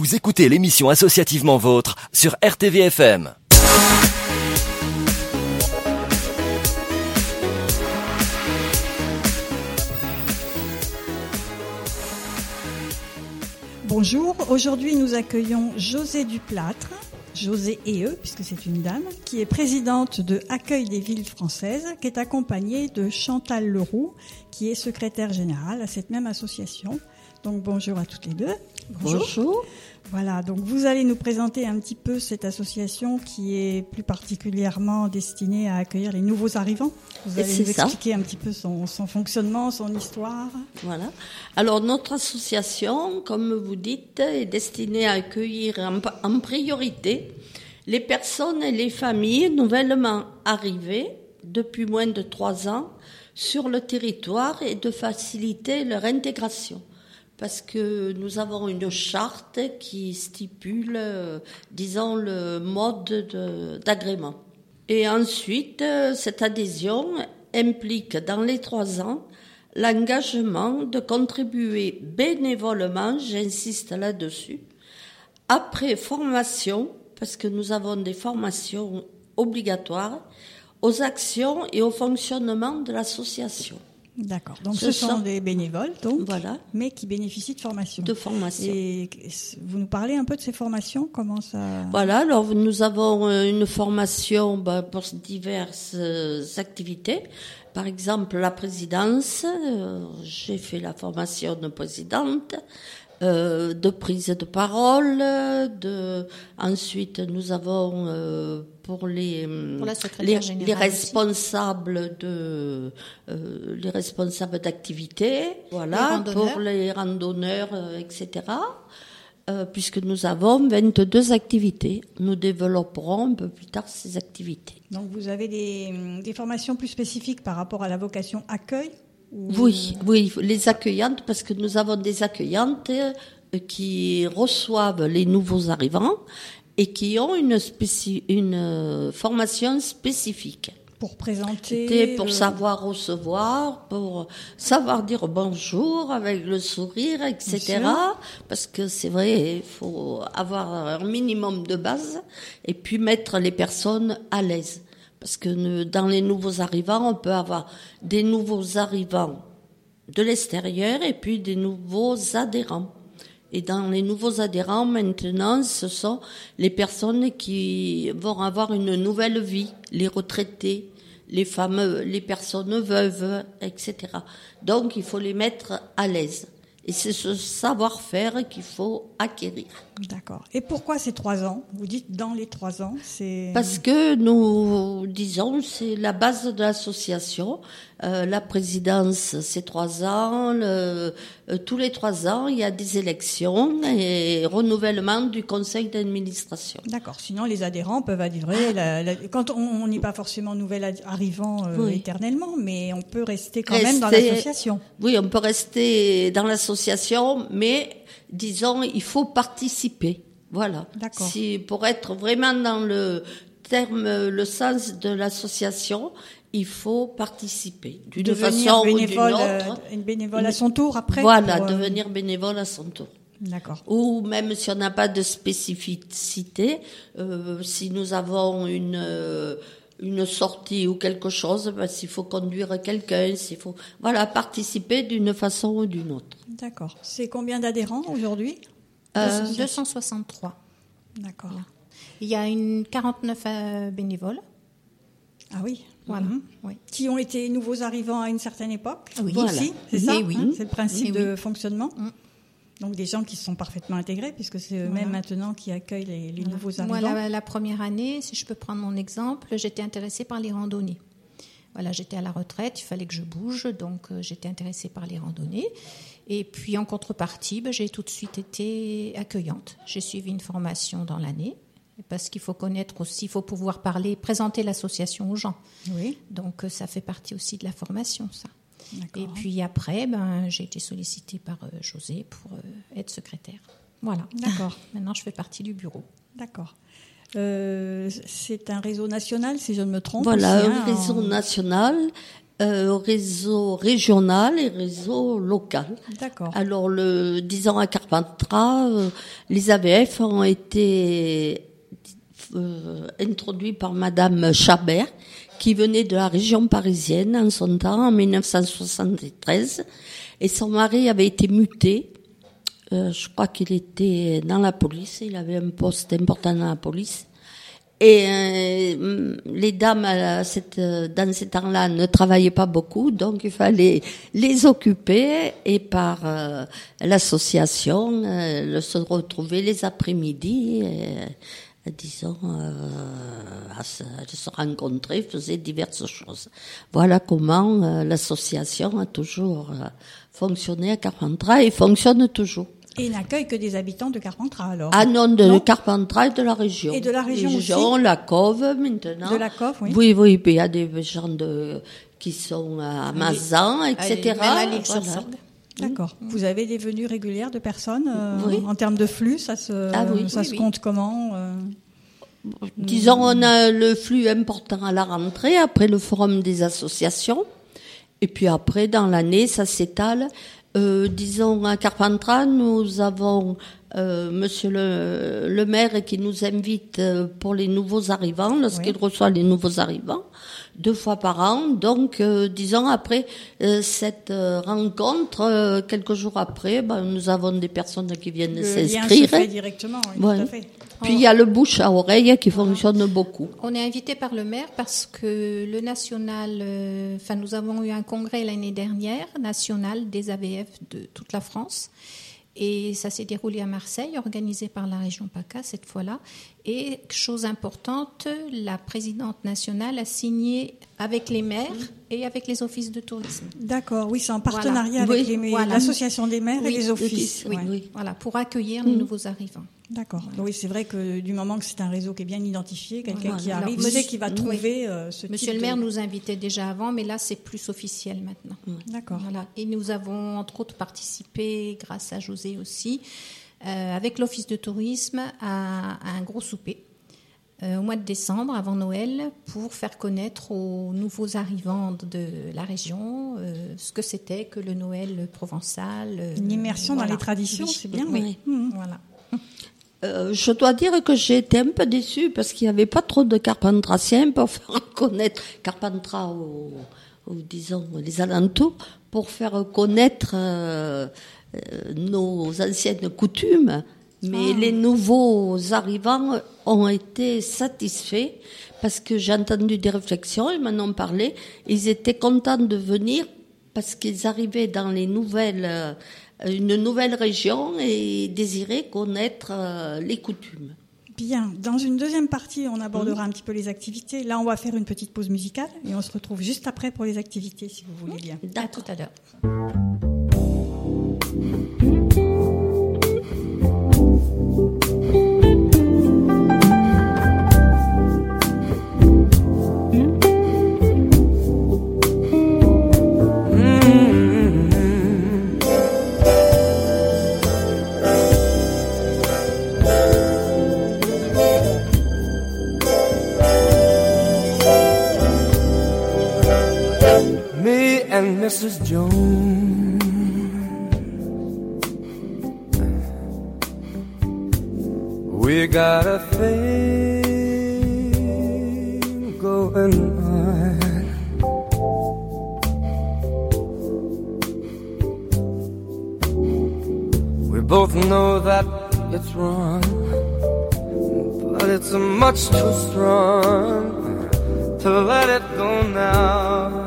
Vous écoutez l'émission Associativement Vôtre sur RTVFM. Bonjour, aujourd'hui nous accueillons Josée Duplâtre, Josée E, puisque c'est une dame, qui est présidente de Accueil des villes françaises, qui est accompagnée de Chantal Leroux, qui est secrétaire générale à cette même association. Donc bonjour à toutes les deux. Bonjour. Voilà, donc vous allez nous présenter un petit peu cette association qui est plus particulièrement destinée à accueillir les nouveaux arrivants. Vous allez nous expliquer un petit peu son fonctionnement, son histoire. Voilà. Alors notre association, comme vous dites, est destinée à accueillir en priorité les personnes et les familles nouvellement arrivées depuis moins de 3 ans sur le territoire et de faciliter leur intégration. Parce que nous avons une charte qui stipule, disons, le mode d'agrément. Et ensuite, cette adhésion implique dans les 3 ans l'engagement de contribuer bénévolement, j'insiste là-dessus, après formation, parce que nous avons des formations obligatoires, aux actions et au fonctionnement de l'association. D'accord. Donc ce sont des bénévoles, donc, voilà, mais qui bénéficient de formation. De formation. Et vous nous parlez un peu de ces formations, comment ça... Voilà, alors nous avons une formation pour diverses activités. Par exemple, la présidence, j'ai fait la formation de présidente, de prise de parole, ensuite nous avons pour les responsables les responsables d'activités, voilà, pour les randonneurs, etc. Puisque nous avons 22 activités, nous développerons un peu plus tard ces activités. Donc vous avez des formations plus spécifiques par rapport à la vocation accueil? Oui, les accueillantes, parce que nous avons des accueillantes qui reçoivent les nouveaux arrivants et qui ont une formation spécifique. Pour présenter... Pour savoir recevoir, pour savoir dire bonjour avec le sourire, etc. Parce que c'est vrai, il faut avoir un minimum de base et puis mettre les personnes à l'aise. Parce que dans les nouveaux arrivants, on peut avoir des nouveaux arrivants de l'extérieur et puis des nouveaux adhérents. Et dans les nouveaux adhérents, maintenant, ce sont les personnes qui vont avoir une nouvelle vie, les retraités, les femmes, les personnes veuves, etc. Donc, il faut les mettre à l'aise. Et c'est ce savoir-faire qu'il faut acquérir. D'accord. Et pourquoi ces 3 ans? Vous dites dans les 3 ans, c'est... Parce que nous disons, c'est la base de l'association. La présidence, c'est 3 ans. Tous les 3 ans, il y a des élections et renouvellement du conseil d'administration. D'accord. Sinon, les adhérents peuvent adhérer. Quand on n'est pas forcément nouvel arrivant éternellement, mais on peut rester quand même dans l'association. Oui, on peut rester dans l'association, mais disons, il faut participer. Voilà. D'accord. Pour être vraiment dans le sens de l'association, il faut participer d'une façon ou d'une autre. Une bénévole à son tour après. Voilà, devenir bénévole à son tour. D'accord. Ou même si on n'a pas de spécificité, si nous avons une sortie ou quelque chose, s'il faut conduire quelqu'un, participer d'une façon ou d'une autre. D'accord. C'est combien d'adhérents aujourd'hui? 263. D'accord. Voilà. Il y a 49 bénévoles. Ah oui. Voilà. Oui. Qui ont été nouveaux arrivants à une certaine époque. Oui. Voilà. Ici, c'est ça. Oui. C'est le principe de fonctionnement. Donc des gens qui se sont parfaitement intégrés, puisque c'est eux-mêmes maintenant qui accueillent les nouveaux arrivants. Moi, la première année, si je peux prendre mon exemple, j'étais intéressée par les randonnées. Voilà, j'étais à la retraite, il fallait que je bouge, donc j'étais intéressée par les randonnées. Et puis en contrepartie, j'ai tout de suite été accueillante. J'ai suivi une formation dans l'année, parce qu'il faut connaître aussi, il faut pouvoir présenter l'association aux gens. Oui. Donc ça fait partie aussi de la formation, ça. D'accord. Et puis après, j'ai été sollicitée par Josée pour être secrétaire. Voilà. D'accord. Maintenant, je fais partie du bureau. D'accord. C'est un réseau national, si je ne me trompe. Voilà, aussi, un réseau national réseau régional et réseau local. D'accord. Alors, disons à Carpentras, les AVF ont été introduits par Madame Chabert, qui venait de la région parisienne en son temps, en 1973, et son mari avait été muté. Je crois qu'il était dans la police, il avait un poste important dans la police. Et les dames dans ces temps-là ne travaillaient pas beaucoup, donc il fallait les occuper, et par l'association, se retrouver les après-midi, disons, à se rencontrer, faisaient diverses choses. Voilà comment l'association a toujours fonctionné à Carpentras et fonctionne toujours. Et il n'accueille que des habitants de Carpentras, alors? Ah non, de Carpentras et de la région. Et de la région aussi? La Cove, maintenant. De la Cove, oui. Oui, puis il y a des gens qui sont à Mazan, etc. Voilà. D'accord. Vous avez des venues régulières de personnes Oui. En termes de flux, ça se compte comment Disons, on a le flux important à la rentrée, après le forum des associations. Et puis après, dans l'année, ça s'étale. Disons, à Carpentras, nous avons Monsieur le maire qui nous invite pour les nouveaux arrivants, lorsqu'il reçoit les nouveaux arrivants, 2 fois par an. Donc, disons, après cette rencontre, quelques jours après, nous avons des personnes qui viennent s'inscrire. Le lien se fait directement, oui, ouais. Tout à fait. Puis il y a le bouche à oreille qui fonctionne beaucoup. On est invité par le maire parce que le national, nous avons eu un congrès l'année dernière, national des AVF de toute la France. Et ça s'est déroulé à Marseille, organisé par la région PACA cette fois-là. Et chose importante, la présidente nationale a signé avec les maires et avec les offices de tourisme. D'accord, oui, c'est en partenariat avec l'association des maires et les offices. Oui. Voilà, pour accueillir les nouveaux arrivants. D'accord. Oui, c'est vrai que du moment que c'est un réseau qui est bien identifié, quelqu'un qui arrive, Alors, sait qu'il va trouver ce type Monsieur le maire nous invitait déjà avant, mais là c'est plus officiel maintenant. D'accord. Voilà. Et nous avons entre autres participé, grâce à José aussi, avec l'office de tourisme à un gros souper au mois de décembre, avant Noël, pour faire connaître aux nouveaux arrivants de la région ce que c'était que le Noël provençal. Une immersion dans les traditions, c'est bien. Oui. Voilà. Je dois dire que j'ai été un peu déçue parce qu'il n'y avait pas trop de Carpentrasiens pour faire connaître Carpentras ou disons les alentours, pour faire connaître nos anciennes coutumes. Mais les nouveaux arrivants ont été satisfaits parce que j'ai entendu des réflexions, ils m'en ont parlé. Ils étaient contents de venir parce qu'ils arrivaient dans une nouvelle région et désiraient connaître les coutumes. Bien. Dans une deuxième partie, on abordera un petit peu les activités. Là, on va faire une petite pause musicale et on se retrouve juste après pour les activités, si vous voulez bien. À tout à l'heure. Mrs. Jones, we got a thing going on. We both know that it's wrong, but it's much too strong to let it go now.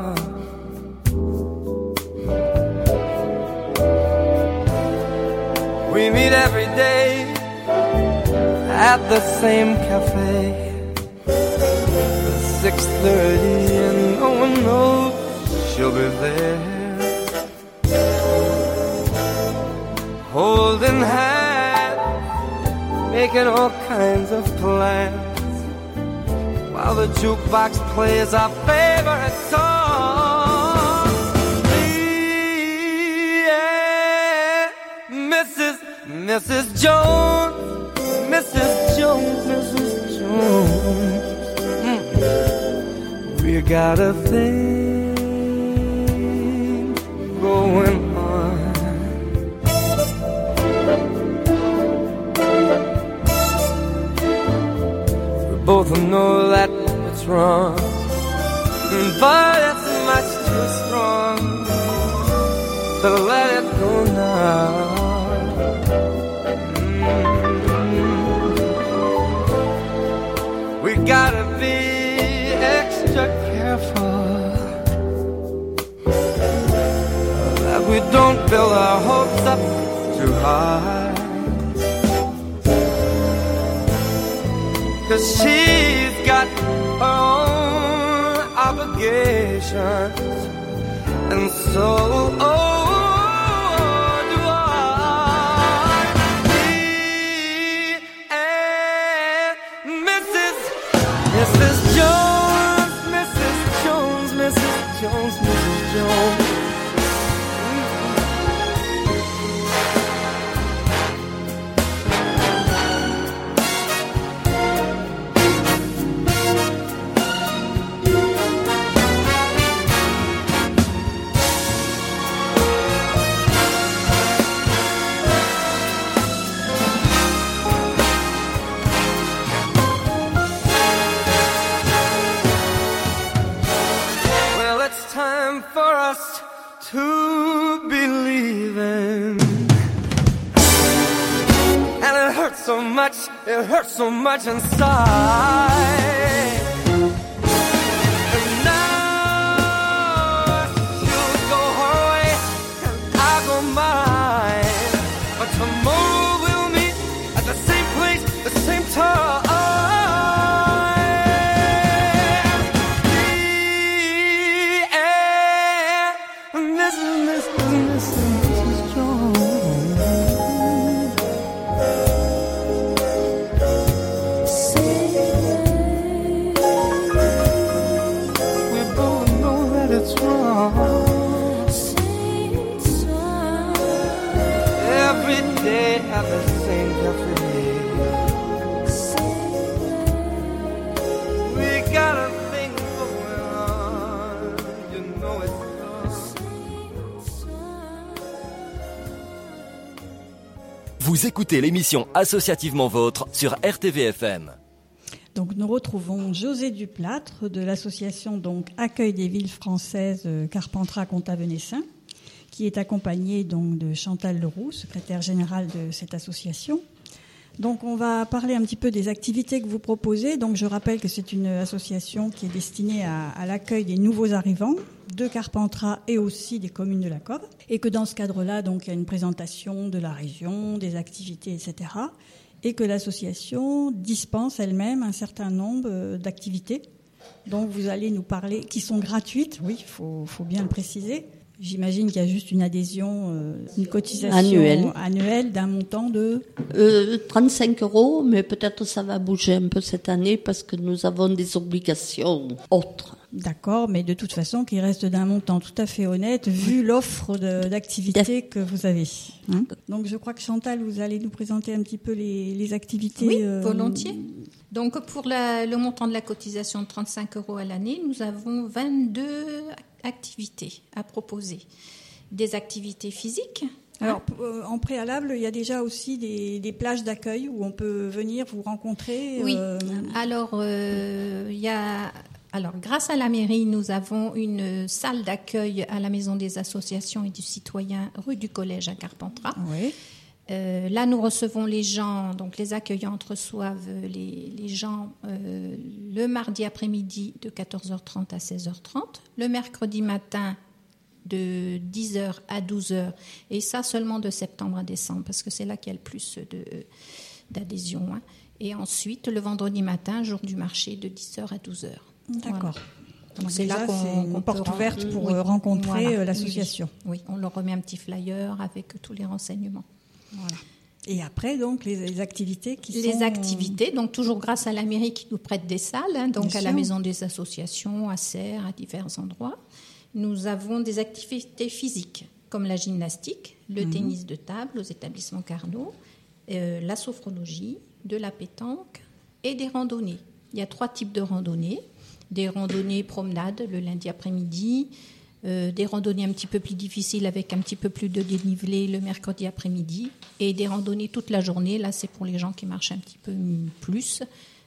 We meet every day at the same cafe, 6:30 and no one knows she'll be there, holding hands, making all kinds of plans, while the jukebox plays our favorite song. Mrs. Jones, Mrs. Jones, Mrs. Jones, we got a thing both know that it's wrong, but it's much too strong to let it go now. We gotta be extra careful that we don't build our hopes up too high, 'cause she's got her own obligations, and so do I. Me and Mrs. Jones, Mrs. Jones, Mrs. Jones, Mrs. Jones. For us to believe in, and it hurts so much inside. And now she'll go her way and I'll go mine, but tomorrow we'll meet at the same place, the same time. At the same cafe, we got a thing going on, you know it's Vous écoutez l'émission Associativement Vôtre sur RTVFM. Donc nous retrouvons José Duplâtre de l'association donc Accueil des villes françaises Carpentras-Comtat-Venessin, qui est accompagné donc de Chantal Leroux, secrétaire générale de cette association. Donc on va parler un petit peu des activités que vous proposez. Donc je rappelle que c'est une association qui est destinée à l'accueil des nouveaux arrivants de Carpentras et aussi des communes de la Cove, et que dans ce cadre-là, donc il y a une présentation de la région, des activités, etc. Et que l'association dispense elle-même un certain nombre d'activités dont vous allez nous parler, qui sont gratuites. Oui, faut bien le préciser. J'imagine qu'il y a juste une adhésion, une cotisation annuelle d'un montant de 35 €, mais peut-être ça va bouger un peu cette année parce que nous avons des obligations autres. D'accord, mais de toute façon, qui reste d'un montant tout à fait honnête vu l'offre d'activités que vous avez. Hein. Donc je crois que Chantal, vous allez nous présenter un petit peu les activités. Oui, volontiers. Donc pour le montant de la cotisation de 35 € à l'année, nous avons 22 activités à proposer. Des activités physiques. Alors, en préalable, il y a déjà aussi des plages d'accueil où on peut venir vous rencontrer. Oui. Alors, grâce à la mairie, nous avons une salle d'accueil à la Maison des associations et du citoyen, rue du Collège à Carpentras. Oui. Là, nous recevons les gens, donc les accueillantes reçoivent les gens le mardi après-midi de 14h30 à 16h30, le mercredi matin de 10h à 12h, et ça seulement de septembre à décembre, parce que c'est là qu'il y a le plus d'adhésion. Hein. Et ensuite, le vendredi matin, jour du marché, de 10h à 12h. D'accord. Voilà. Donc c'est là qu'on porte ouverte pour rencontrer l'association. Oui, on leur remet un petit flyer avec tous les renseignements. Voilà. Et après, donc, les activités Les activités, donc toujours grâce à la mairie qui nous prête des salles, hein, donc Bien à sûr. la Maison des associations, à Serres, à divers endroits. Nous avons des activités physiques, comme la gymnastique, le tennis de table aux établissements Carnot, la sophrologie, de la pétanque et des randonnées. Il y a 3 types de randonnées. Des randonnées promenades le lundi après-midi, des randonnées un petit peu plus difficiles avec un petit peu plus de dénivelé le mercredi après-midi, et des randonnées toute la journée. Là, c'est pour les gens qui marchent un petit peu plus,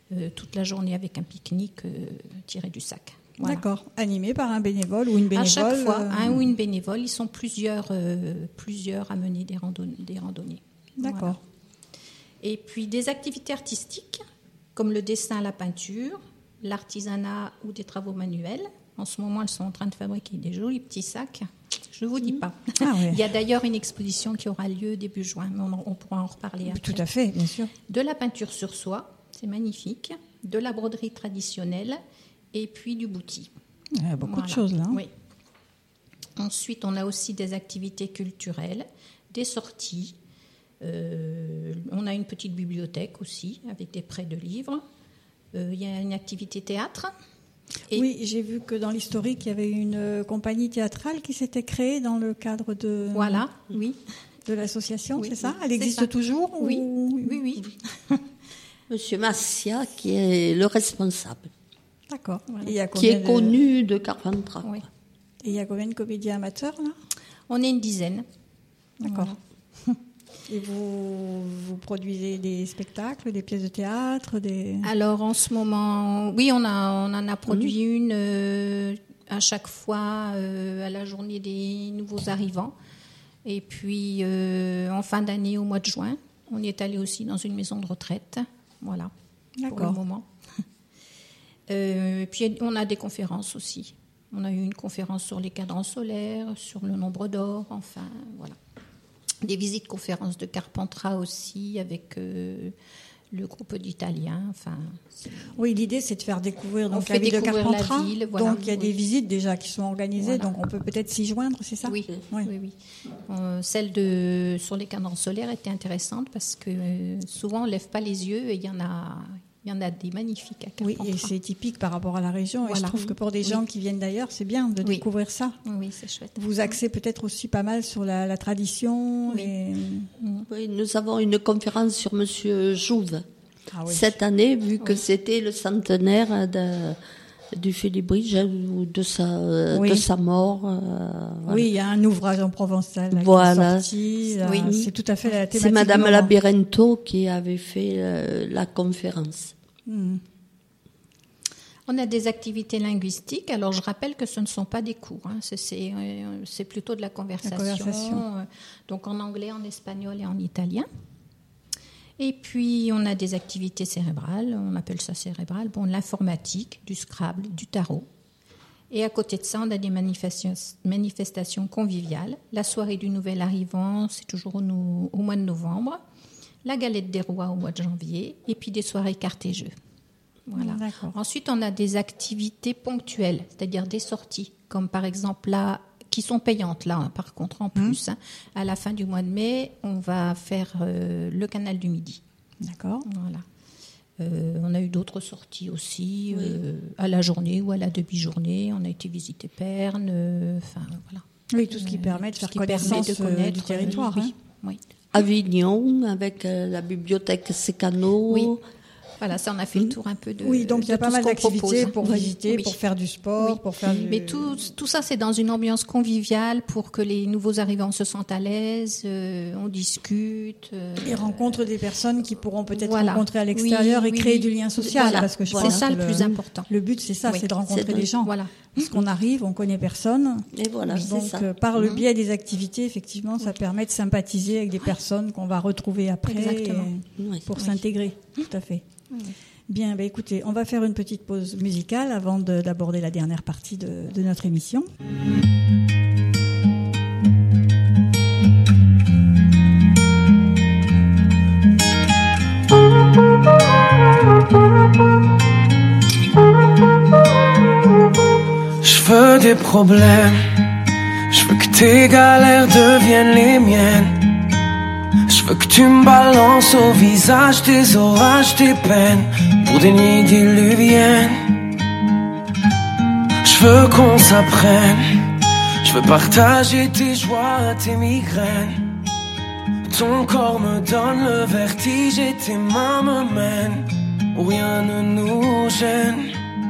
toute la journée avec un pique-nique tiré du sac. Voilà. D'accord. Animé par un bénévole ou une bénévole. À chaque fois, un ou une bénévole. Ils sont plusieurs à mener des randonnées. D'accord. Voilà. Et puis des activités artistiques comme le dessin, la peinture, l'artisanat ou des travaux manuels. En ce moment, elles sont en train de fabriquer des jolis petits sacs. Je ne vous dis pas. Ah ouais. Il y a d'ailleurs une exposition qui aura lieu début juin, mais on pourra en reparler après. Tout à fait, bien sûr. De la peinture sur soie, c'est magnifique. De la broderie traditionnelle et puis du bouti. Il y a beaucoup de choses là. Oui. Ensuite, on a aussi des activités culturelles, des sorties. On a une petite bibliothèque aussi avec des prêts de livres. Il y a une activité théâtre. Et oui, j'ai vu que dans l'historique, il y avait une compagnie théâtrale qui s'était créée dans le cadre de, voilà, oui. de l'association, Oui, c'est ça? oui, Elle c'est existe ça. toujours? Oui, ou... oui. Monsieur Massia, qui est le responsable, D'accord. Voilà. Et il y a qui combien est connu de Carpentras. Oui. Et il y a combien de comédiens amateurs là? On est une dizaine. D'accord. Voilà. Et vous produisez des spectacles, des pièces de théâtre, des... Alors en ce moment, oui, on en a produit une à chaque fois à la journée des nouveaux arrivants. Et puis en fin d'année, au mois de juin, on est allé aussi dans une maison de retraite. Voilà, pour le D'accord. moment. Puis on a des conférences aussi. On a eu une conférence sur les cadrans solaires, sur le nombre d'or, enfin voilà. Des visites conférences de Carpentras aussi avec le groupe d'Italiens. Enfin, Oui, l'idée c'est de faire découvrir On donc, fait la ville de découvrir la Carpentras. ville, voilà. Donc il y a des Oui. visites déjà qui sont organisées, Voilà. donc on peut peut-être s'y joindre, c'est ça? oui, Oui. oui. Celle sur les cadrans solaires était intéressante parce que souvent on ne lève pas les yeux et il y en a des magnifiques à Oui, Carpentras. et c'est typique par rapport à la région. Et je Voilà. trouve que pour des gens qui viennent d'ailleurs, c'est bien de Oui. découvrir ça. Oui, c'est chouette. Vous axez peut-être aussi pas mal sur la tradition. Oui. Et... Oui, nous avons une conférence sur Monsieur Jouve Ah oui. cette année, vu que c'était le centenaire du Philippe Bridge ou de sa mort. Voilà. Oui, il y a un ouvrage en provençal là, Voilà. qui est sorti. Oui. C'est tout à fait la thématique. C'est Madame du moment. Labirento qui avait fait la conférence. On a des activités linguistiques. Alors, je rappelle que ce ne sont pas des cours. Hein. C'est plutôt de la conversation. Donc, en anglais, en espagnol et en italien. Et puis, on a des activités cérébrales. On appelle ça cérébral. Bon, l'informatique, du Scrabble, du tarot. Et à côté de ça, on a des manifestations conviviales. La soirée du nouvel arrivant, c'est toujours au mois de novembre. La galette des rois au mois de janvier. Et puis, des soirées cartes et jeux. Voilà. D'accord. Ensuite, on a des activités ponctuelles, c'est-à-dire des sorties, comme par exemple là, qui sont payantes là, hein, par contre en plus. Hein. À la fin du mois de mai, on va faire le canal du Midi. D'accord. Voilà. On a eu d'autres sorties aussi, à la journée ou à la demi-journée. On a été visiter Perne, enfin voilà. Oui, tout ce qui permet de Tout ce faire qui permet connaissance de connaître du territoire. oui, hein. oui. Avignon, avec la bibliothèque Secano. Oui. Voilà, ça, on a fait le tour un peu de. Oui, donc il y a de pas tout mal ce qu'on d'activités propose. pour Oui, visiter, oui. pour faire du sport, Oui. pour faire du... Mais tout ça, c'est dans une ambiance conviviale pour que les nouveaux arrivants se sentent à l'aise, on discute. Et rencontre des personnes qui pourront peut-être Voilà. rencontrer à l'extérieur Oui, et créer oui. du lien social. Voilà. Parce que je C'est pense ça que le plus important. Le but, c'est ça, Oui. c'est de rencontrer C'est de- des gens. Voilà. Parce qu'on arrive, on connaît personne. Et voilà, c'est Donc, ça. par le biais des activités, effectivement, ça permet de sympathiser avec des personnes qu'on va retrouver après Exactement. Oui. pour Oui. s'intégrer. Tout à fait. Bien, écoutez, on va faire une petite pause musicale avant d'aborder la dernière partie de notre émission. Je veux des problèmes, je veux que tes galères deviennent les miennes. Je veux que tu me balances au visage tes orages, tes peines, pour des nuits diluviennes. Je veux qu'on s'apprenne, je veux partager tes joies, tes migraines. Ton corps me donne le vertige et tes mains me mènent où rien ne nous gêne.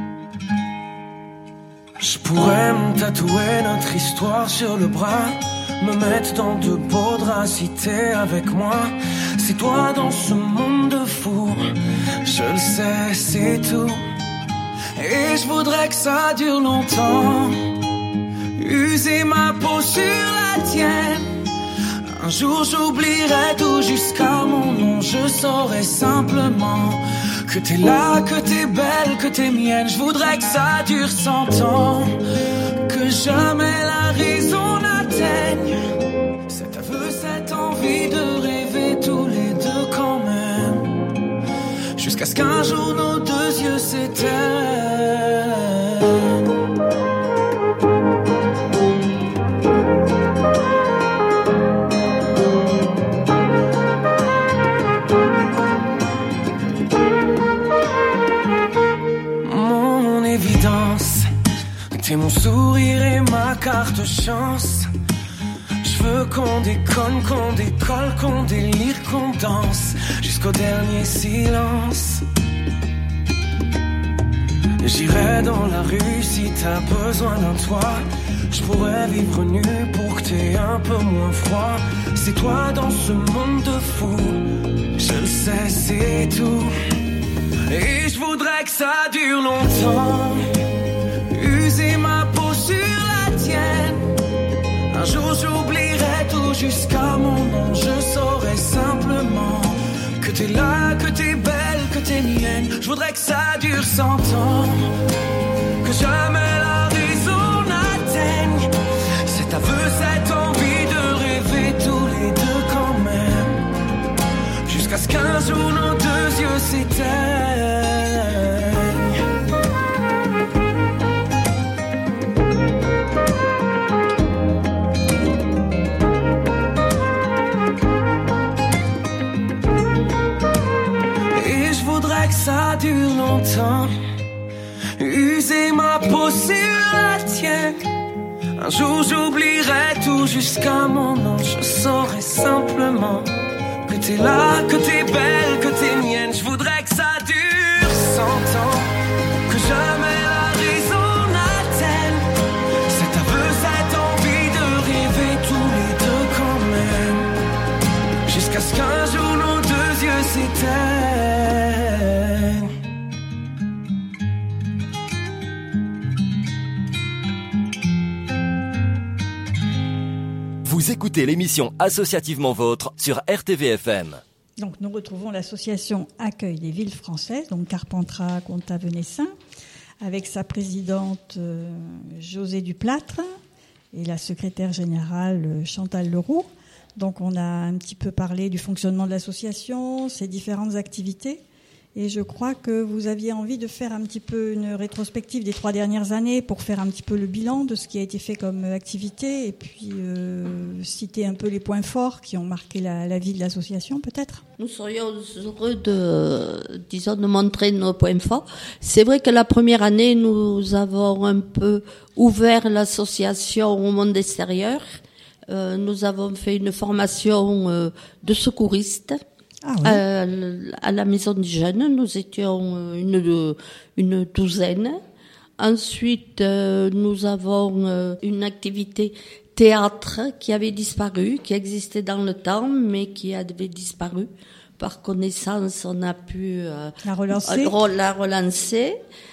Je pourrais me tatouer notre histoire sur le bras, me mettre dans de beaux draps si t'es avec moi. C'est toi dans ce monde de fous, je le sais, c'est tout. Et je voudrais que ça dure longtemps. User ma peau sur la tienne. Un jour j'oublierai tout jusqu'à mon nom. Je saurai simplement que t'es là, que t'es belle, que t'es mienne. Je voudrais que ça dure 100 ans. Que jamais la raison n'atteigne cet aveu, cette envie de rêver tous les deux quand même. Jusqu'à ce qu'un jour nos deux yeux s'éteignent. Mon évidence, t'es mon sourire et ma carte chance. Je veux qu'on déconne, qu'on décolle, qu'on délire, qu'on danse jusqu'au dernier silence. J'irai dans la rue si t'as besoin d'un toit. Je pourrais vivre nu pour que t'aies un peu moins froid. C'est toi dans ce monde de fou. Je le sais, c'est tout. Et je voudrais que ça dure longtemps. User ma peau sur la tienne. Un jour j'oublierai tout jusqu'à mon nom. Je saurai simplement que t'es là, que t'es belle, que t'es mienne. Je voudrais que ça dure 100 ans. Que jamais la raison n'atteigne cet aveu, cette envie de rêver tous les deux quand même. Jusqu'à ce qu'un jour nos deux yeux s'éteignent. Que ça dure longtemps. User ma peau sur la tienne. Un jour j'oublierai tout jusqu'à mon nom. Je saurai simplement que t'es là, que t'es belle, que t'es mienne. Je voudrais que ça dure 100 ans. Que jamais la raison n'atteigne cet aveu, cette envie de rêver tous les deux quand même. Jusqu'à ce qu'un jour nos deux yeux s'éteignent. Vous écoutez l'émission Associativement Vôtre sur RTVFM. Donc nous retrouvons l'association Accueil des villes françaises, donc Carpentras, Contat-Venessin, avec sa présidente José Duplâtre et la secrétaire générale Chantal Leroux. Donc on a un petit peu parlé du fonctionnement de l'association, ses différentes activités. Et je crois que vous aviez envie de faire un petit peu une rétrospective des 3 dernières années pour faire un petit peu le bilan de ce qui a été fait comme activité et puis citer un peu les points forts qui ont marqué la vie de l'association peut-être. Nous serions heureux de montrer nos points forts. C'est vrai que la première année, nous avons un peu ouvert l'association au monde extérieur. Nous avons fait une formation de secouristes. Ah oui. À la maison des jeunes, nous étions une douzaine. Ensuite, nous avons une activité théâtre qui avait disparu, qui existait dans le temps, mais qui avait disparu. Par connaissance, on a pu la relancer.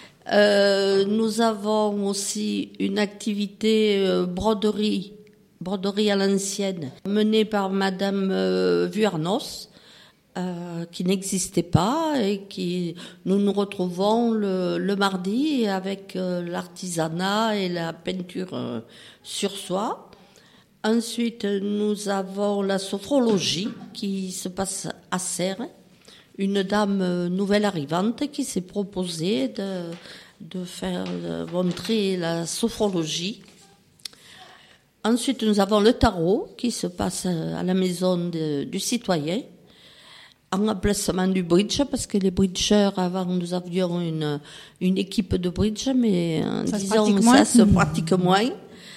Nous avons aussi une activité broderie à l'ancienne, menée par Madame Vuarnos. Qui n'existait pas et qui nous nous retrouvons le mardi avec l'artisanat et la peinture sur soie. Ensuite, nous avons la sophrologie qui se passe à Serres. Une dame nouvelle arrivante qui s'est proposée de faire montrer la sophrologie. Ensuite, nous avons le tarot qui se passe à la maison du citoyen. En remplacement du bridge, parce que les bridgeurs, avant, nous avions une équipe de bridge, mais ça se pratique moins.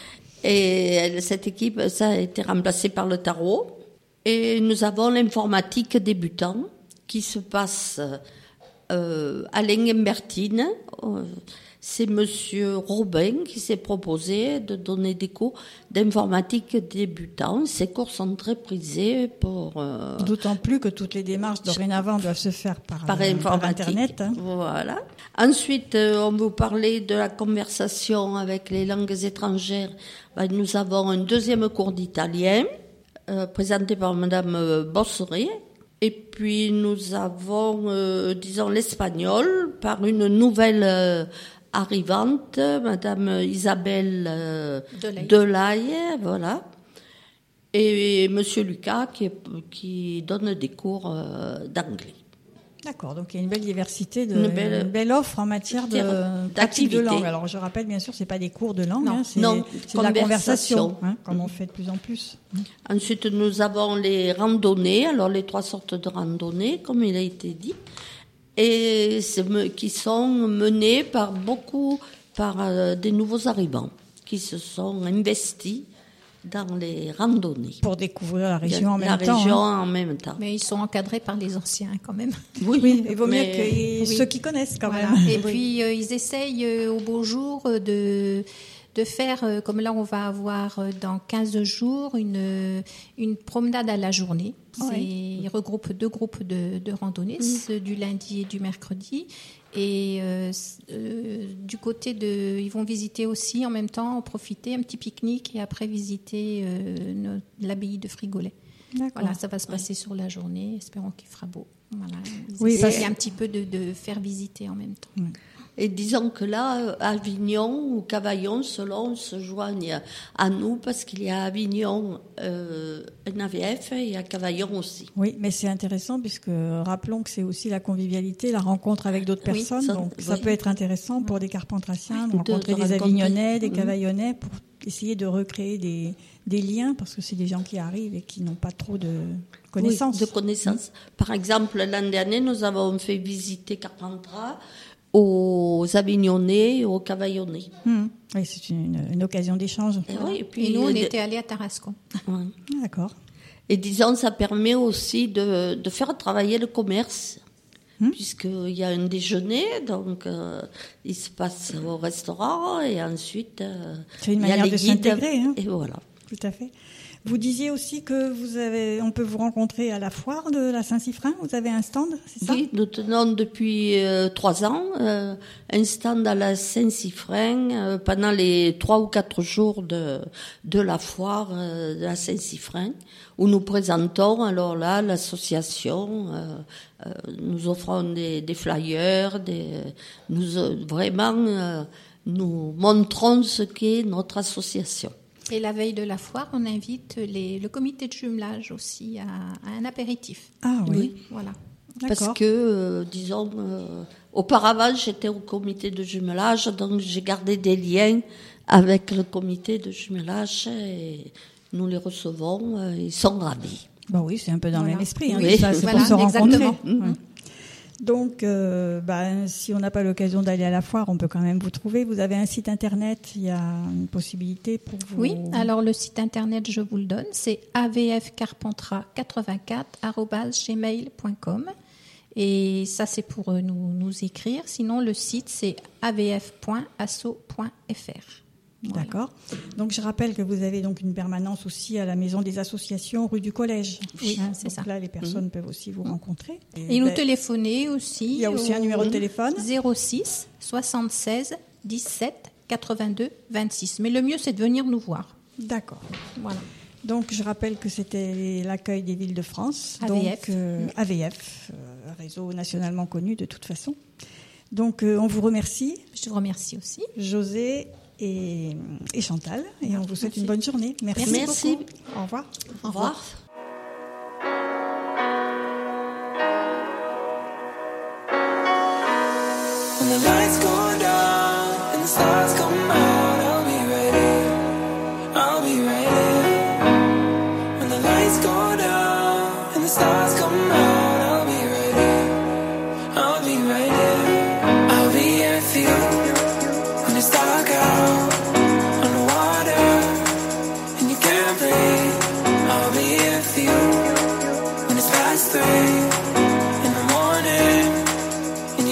Et cette équipe, ça a été remplacé par le tarot. Et nous avons l'informatique débutant, qui se passe Alain et Bertine. C'est Monsieur Robin qui s'est proposé de donner des cours d'informatique débutants. Ces cours sont très prisés pour... D'autant plus que toutes les démarches dorénavant doivent se faire par Internet. Hein. Voilà. Ensuite, on vous parlait de la conversation avec les langues étrangères. Nous avons un deuxième cours d'italien, présenté par Madame Bosseret. Et puis, nous avons, l'espagnol par une nouvelle arrivante, Madame Isabelle Delaye, voilà. Et Monsieur Lucas qui donne des cours d'anglais. D'accord, donc il y a une belle diversité, une belle offre en matière d'activité de langue. Alors je rappelle, bien sûr, c'est pas des cours de langue, c'est de la conversation, comme on fait de plus en plus. Ensuite, nous avons les randonnées, alors les 3 sortes de randonnées, comme il a été dit, et qui sont menées par des nouveaux arrivants qui se sont investis dans les randonnées. Pour découvrir la région en même temps. Mais ils sont encadrés par les anciens quand même. Oui, il vaut mieux que ceux qui connaissent quand même. Et puis ils essayent au beau jour de faire, comme là on va avoir dans 15 jours, une promenade à la journée. Ils regroupent 2 groupes de randonnées, ceux du lundi et du mercredi. Et du côté ils vont visiter aussi en même temps, profiter un petit pique-nique et après visiter l'abbaye de Frigolet. D'accord. Voilà, ça va se passer sur la journée. Espérons qu'il fera beau. Voilà. Il y a un petit peu de faire visiter en même temps. Et disons que là, Avignon ou Cavaillon, selon, se joignent à nous parce qu'il y a à Avignon un AVF et à Cavaillon aussi. Oui, mais c'est intéressant puisque rappelons que c'est aussi la convivialité, la rencontre avec d'autres personnes. Donc ça peut être intéressant pour des Carpentraciens de rencontrer des Avignonnais, des Cavaillonnais pour essayer de recréer des liens parce que c'est des gens qui arrivent et qui n'ont pas trop de connaissances. Oui, de connaissances. Par exemple, l'an dernier, nous avons fait visiter Carpentras aux Avignonnais et aux Cavaillonnais. Oui, c'est une occasion d'échange. Et puis, nous, on était allés à Tarascon. D'accord. Et disons, ça permet aussi de faire travailler le commerce, puisqu'il y a un déjeuner, donc il se passe au restaurant, et ensuite c'est une manière de s'intégrer. Et voilà. Tout à fait. Vous disiez aussi que on peut vous rencontrer à la foire de la Saint-Siffrin. Vous avez un stand, c'est ça ? Oui, nous tenons depuis 3 ans un stand à la Saint-Siffrin pendant les 3 ou 4 jours de la foire de la Saint-Siffrin, où nous présentons alors là l'association. Nous offrons des flyers, nous montrons ce qu'est notre association. Et la veille de la foire, on invite le comité de jumelage aussi à un apéritif. Ah oui. Voilà. Parce que, auparavant, j'étais au comité de jumelage, donc j'ai gardé des liens avec le comité de jumelage et nous les recevons, ils sont ravis. Bah oui, c'est un peu dans le même esprit. Oui. C'est pour se rencontrer. Exactement. Donc, si on n'a pas l'occasion d'aller à la foire, on peut quand même vous trouver. Vous avez un site internet, il y a une possibilité pour vous... Oui, alors le site internet, je vous le donne, c'est avfcarpentras84@gmail.com. Et ça, c'est pour nous écrire. Sinon, le site, c'est avf.asso.fr. Voilà. D'accord. Donc, je rappelle que vous avez donc une permanence aussi à la Maison des Associations, rue du Collège. Oui, c'est ça. Là, les personnes peuvent aussi vous rencontrer. Et nous téléphoner aussi. Il y a aussi un numéro de téléphone. 06 76 17 82 26. Mais le mieux, c'est de venir nous voir. D'accord. Voilà. Donc, je rappelle que c'était l'accueil des villes de France. AVF. Donc, AVF, réseau nationalement connu de toute façon. Donc, on vous remercie. Je vous remercie aussi. José et Chantal. Et on vous souhaite une bonne journée. Merci beaucoup. Au revoir. Au revoir. When the lights go down and the stars come out, I'll be ready. I'll be ready. When the lights go down and the stars come out, I'll be ready. I'll be ready. I'll be here for you when it's dark out on the water and you can't breathe. I'll be here for you when it's past 3 in the morning and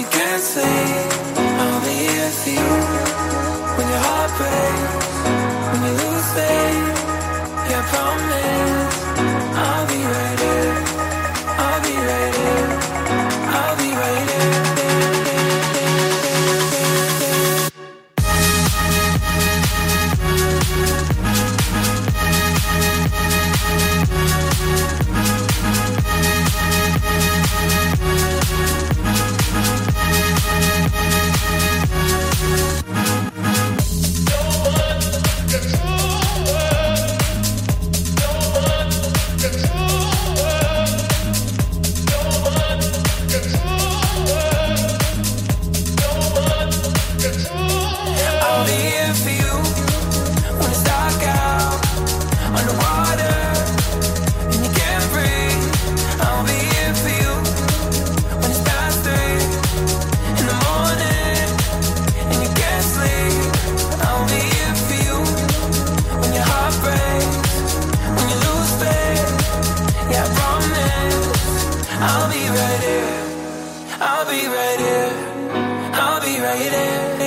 be right here, I'll be right there.